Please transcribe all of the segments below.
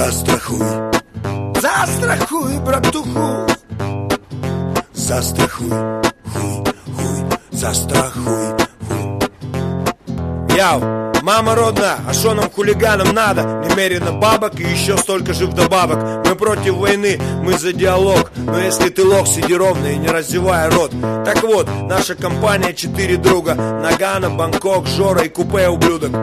застрахуй, застрахуй, братуху, застрахуй, хуй, хуй, застрахуй, хуй. Яу, мама родная, а шо нам хулиганам надо? Немерено бабок и еще столько же вдобавок. Мы против войны, мы за диалог. Но если ты лох, сиди ровно и не раздевай рот. Так вот, наша компания 4 друга: Нагано, Бангкок, Жора и купе ублюдок.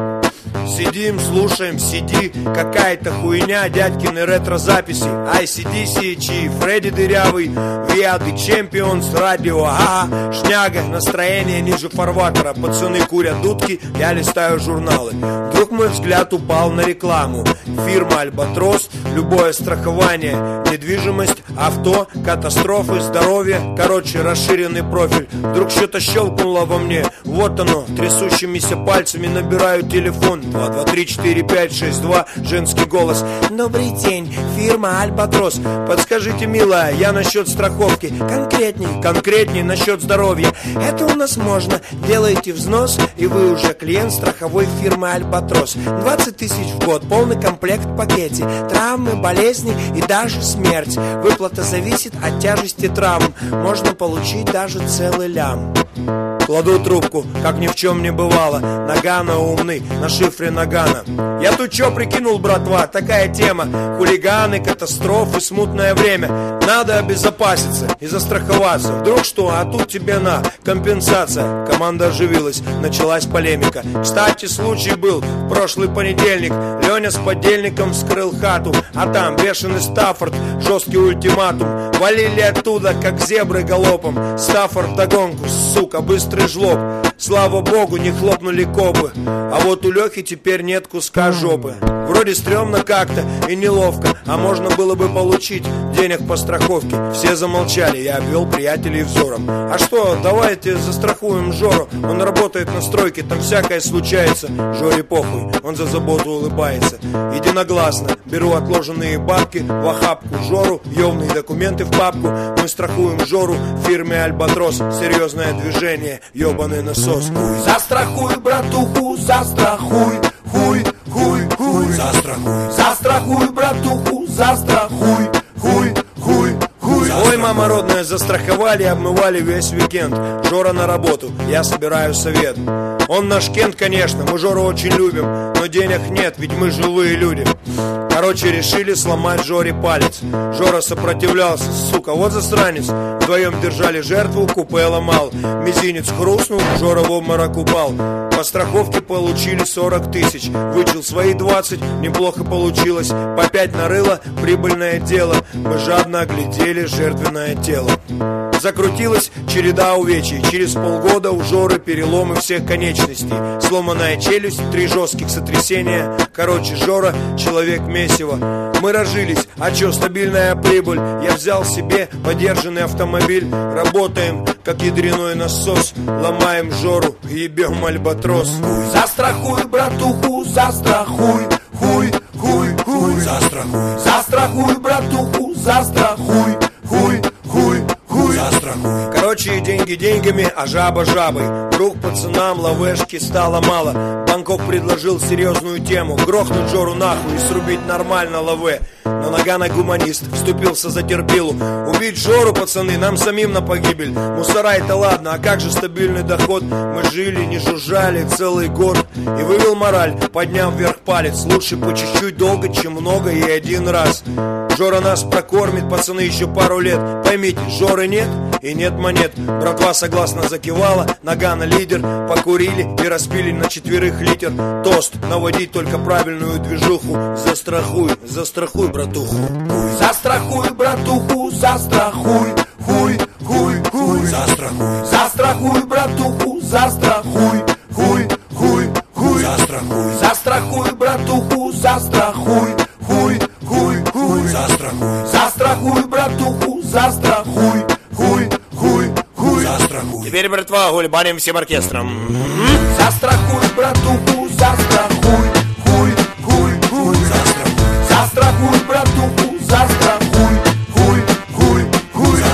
Сидим, слушаем CD, какая-то хуйня, дядькины ретро-записи, ICDC, Чи, Фредди Дырявый, We are the Champions, радио, ага, шняга, настроение ниже фарватера, пацаны курят дудки, я листаю журналы. Вдруг мой взгляд упал на рекламу. Фирма Альбатрос, любое страхование, недвижимость, авто, катастрофы, здоровье, короче, расширенный профиль. Вдруг что-то щелкнуло во мне, вот оно, трясущимися пальцами набираю телефон. 2, 2, 3, 4, 5, 6, 2, женский голос. Добрый день, фирма Альбатрос. Подскажите, милая, я насчет страховки. Конкретней насчет здоровья. Это у нас можно. Делаете взнос, и вы уже клиент страховой фирмы Альбатрос. 20 тысяч в год, полный комплект в пакете. Травмы, болезни и даже смерть. Выплата зависит от тяжести травм. Можно получить даже целый лям. Кладу трубку, как ни в чем не бывало. Нагано умный, на шифре Нагано. Я тут чё прикинул, братва, такая тема. Хулиганы, катастрофы, смутное время. Надо обезопаситься и застраховаться. Вдруг что, а тут тебе на компенсация. Команда оживилась, началась полемика. Кстати, случай был в прошлый понедельник. Леня с подельником вскрыл хату, а там бешеный Стаффорд, жесткий ультиматум. Валили оттуда, как зебры галопом. Стаффорд вдогонку, сука, быстрый жлоб. Слава богу, не хлопнули копы. А вот у Лехи теперь нет куска жопы. Вроде стрёмно как-то и неловко, а можно было бы получить денег по страховке. Все замолчали, я обвел приятелей взором. А что, давайте застрахуем Жору. Он работает на стройке, там всякое случается. Жоре похуй, он за заботу улыбается. Единогласно беру отложенные бабки в охапку Жору, ёвные документы в папку. Мы страхуем Жору в фирме Альбатрос. Серьезное движение, ёбаный насос. Хуй. Застрахуй, братуху, застрахуй. Хуй, хуй, хуй. Застрахуй. Застрахуй, братуху, застрахуй. Хуй, хуй, хуй. Ой, мама родная, застраховали, обмывали весь уикенд. Жора на работу, я собираю совет. Он наш Кент, конечно, мы Жору очень любим, но денег нет, ведь мы живые люди. Короче, решили сломать Жоре палец. Жора сопротивлялся, сука, вот засранец. Вдвоем держали жертву, купе ломал. Мизинец хрустнул, Жора в обморок упал. По страховке получили 40 тысяч. Вычел свои 20, неплохо получилось. По 5 нарыло, прибыльное дело. Мы жадно оглядели жертвенное тело. Закрутилась череда увечий. Через полгода у Жоры переломы всех конечностей. Сломанная челюсть, 3 жестких сотрясения. Короче, Жора человек месиво. Мы разжились, а чё, стабильная прибыль. Я взял себе подержанный автомобиль. Работаем, как ядреной насос. Ломаем Жору, ебем Альбатрос. Застрахуй, братуху, застрахуй. Хуй, хуй, хуй. Застрахуй. Застрахуй, братуху, застрахуй. Хуй, хуй, хуй. Застрахуй. Короче, деньги деньгами, а жаба жабой. Вдруг пацанам лавешки стало мало. Бангкок предложил серьезную тему: грохнуть Жору нахуй и срубить нормально лаве. Но Нагано гуманист вступился за терпилу. Убить Жору, пацаны, нам самим на погибель. Мусора это ладно, а как же стабильный доход? Мы жили, не жужжали целый год. И вывел мораль, подняв вверх палец. Лучше по чуть-чуть долго, чем много и один раз. Жора нас прокормит, пацаны, еще пару лет. Поймите, Жоры нет и нет монет. Братва согласно закивала, Нагано лидер. Покурили и распили на 4 литр. Тост, наводить только правильную движуху. Застрахуй, застрахуй, братуху. Застрахуй, братуху, застрахуй. Хуй, хуй, хуй. Застрахуй. Застрахуй, братуху, застрахуй. Хуй, хуй, хуй. Застрахуй. Застрахуй, братуху, застрахуй. Хуй, хуй, хуй. Застрахуй. Застрахуй, братуху, застрахуй. Хуй, хуй, хуй. Застрахуй. Теперь, братва, гульбаним всем оркестром. Застрахуй, братуху, застрахуй.